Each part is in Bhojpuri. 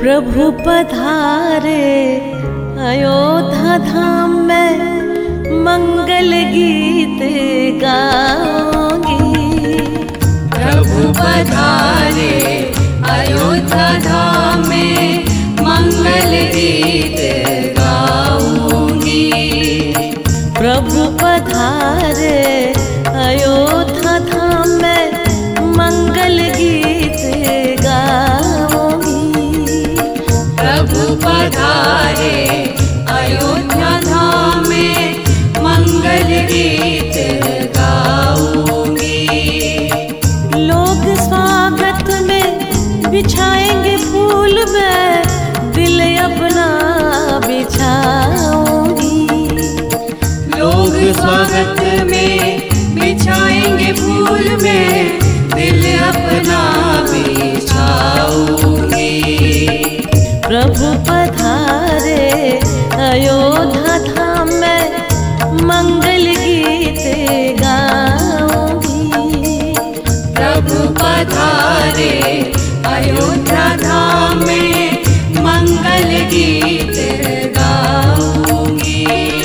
प्रभु पधारे अयोध्या धाम में मंगल गीत गाऊंगी। प्रभु पधारे अयोध्या धाम में मंगल गीत गाऊंगी। प्रभु पधारे अयोध्या धाम में मंगल गीत गाऊंगी। प्रभु पधारे अयोध्या धाम में मंगल गीत गाऊंगी। लोग स्वागत में बिछाएंगे फूल, में दिल अपना बिछाऊंगी। लोग स्वागत में बिछाएंगे फूल, में दिल अपना बिछाऊंगी। प्रभु पधारे अयोध्या धाम में मंगल गीत गाऊंगी। प्रभु पधारे अयोध्या धाम में मंगल गीत गाऊंगी।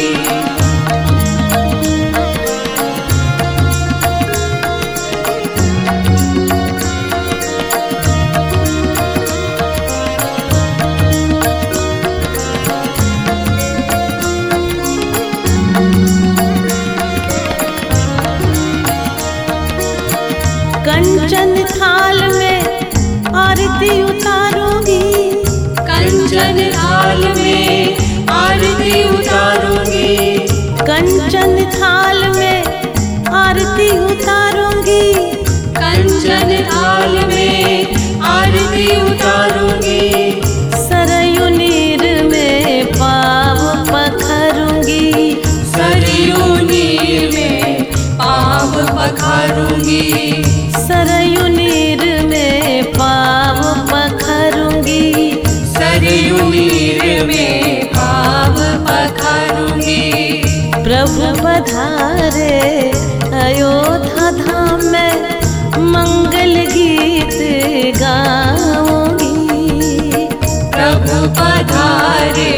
कंचन थाल में आरती उतारूंगी। कंचन थाल में आरती उतारूंगी। कंचन थाल में आरती उतारूंगी। कंचन थाल में आरती उतारूंगी। सरयू नीर में पाँव पखारूंगी। सरयू नीर में पाँव पखारूंगी। सरयू नीर में पाँव पखारूंगी। सरयू नीर में पाँव पखारूंगी। प्रभु पधारे अयोध्या धाम में मंगल गीत गाऊंगी। प्रभु पधारे